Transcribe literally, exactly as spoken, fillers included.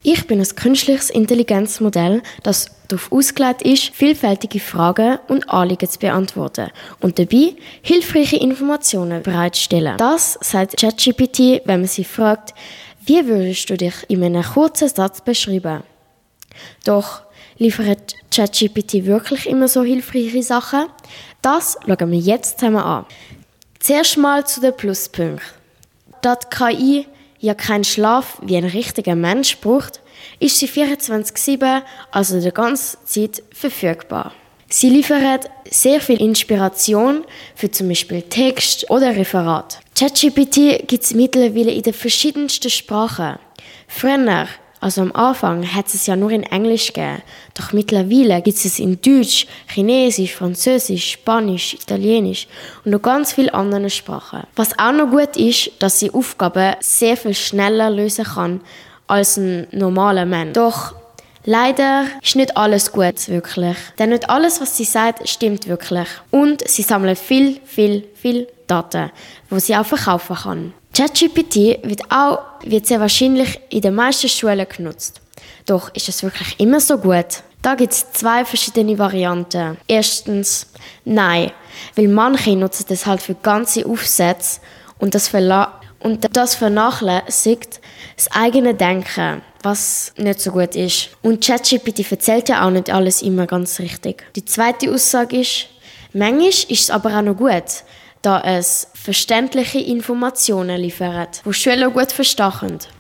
Ich bin ein künstliches Intelligenzmodell, das darauf ausgelegt ist, vielfältige Fragen und Anliegen zu beantworten und dabei hilfreiche Informationen bereitzustellen. Das sagt ChatGPT, wenn man sie fragt, wie würdest du dich in einem kurzen Satz beschreiben? Doch liefert ChatGPT wirklich immer so hilfreiche Sachen? Das schauen wir jetzt zusammen an. Zuerst mal zu den Pluspunkten. Da die K I ja keinen Schlaf wie ein richtiger Mensch braucht, ist sie vierundzwanzig sieben, also die ganze Zeit, verfügbar. Sie liefert sehr viel Inspiration für zum Beispiel Text oder Referat. ChatGPT gibt es mittlerweile in den verschiedensten Sprachen. Früher, also am Anfang, hat es ja nur in Englisch gegeben. Doch mittlerweile gibt es in Deutsch, Chinesisch, Französisch, Spanisch, Italienisch und noch ganz vielen anderen Sprachen. Was auch noch gut ist, dass sie Aufgaben sehr viel schneller lösen kann als ein normaler Mensch. Doch leider ist nicht alles gut, wirklich. Denn nicht alles, was sie sagt, stimmt wirklich. Und sie sammelt viel, viel, viel Daten, die sie auch verkaufen kann. ChatGPT wird auch wird sehr wahrscheinlich in den meisten Schulen genutzt. Doch ist es wirklich immer so gut? Da gibt es zwei verschiedene Varianten. Erstens, nein, weil manche nutzen das halt für ganze Aufsätze und das, verla- und das vernachlässigt das eigene Denken, was nicht so gut ist. Und ChatGPT erzählt ja auch nicht alles immer ganz richtig. Die zweite Aussage ist, manchmal ist es aber auch noch gut, da es verständliche Informationen liefert, die Schüler gut verstehen.